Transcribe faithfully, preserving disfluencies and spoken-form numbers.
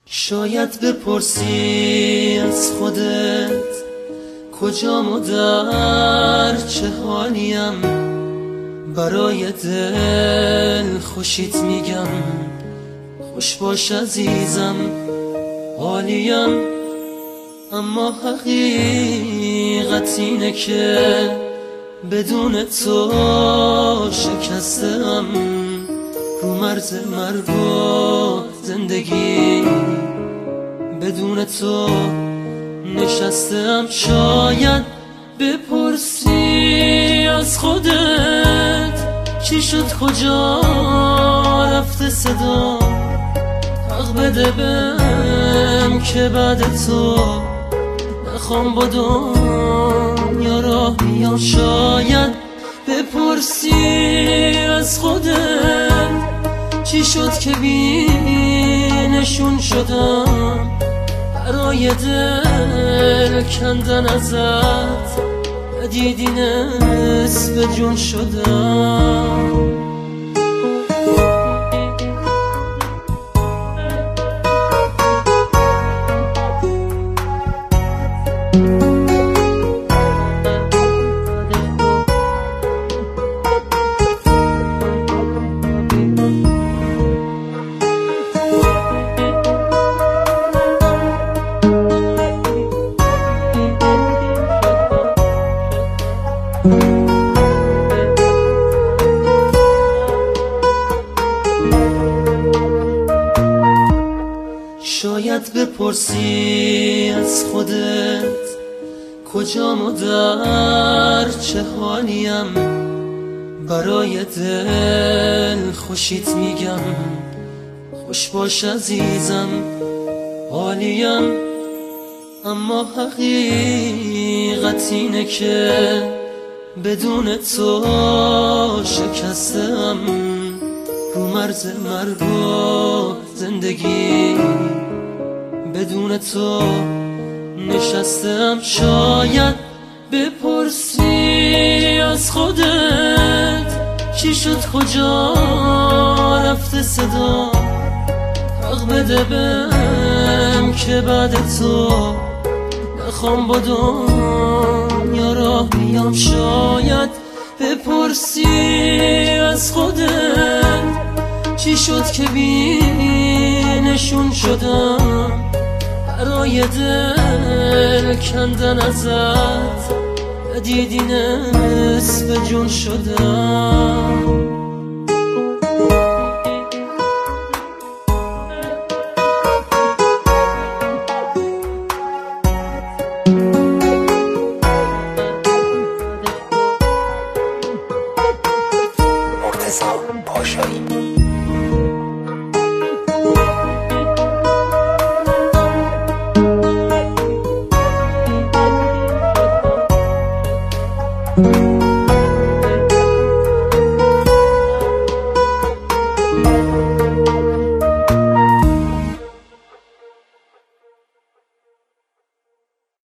شاید بپرسی از خودت کجام و در چه حالیم، برای دل خوشیت میگم خوش باش عزیزم حالیم. اما حقیقت اینه که بدون تو شکستم، رو مرز مرگ و زندگی بدون تو نشستم. شاید بپرسی از خودت چی شد کجا رفته صدا، حق بده بهم که بعد تو نخوام با دنیا راه بیام. شاید بپرسی از خودت چی شد که بی نشون شدم، برای دل کندن ازت ندیدی نصف جون شدم. شاید بپرسی از خودت کجام و در چه حالیم، برای دل خوشیت میگم خوش باش عزیزم حالیم. اما حقیقت اینه که بدون تو شکستم، رو مرز مرگ و زندگی بدون تو نشستم. شاید بپرسی از خودت چی شد کجا رفته صدا، حق بده بهم که بعد تو نخوام با دنیا راه بیام. شاید بپرسی از خودت چی شد که بی نشون شدم، برای دل کندن ازت ندیدی نصف جون شدم. مرتضی پاشایی.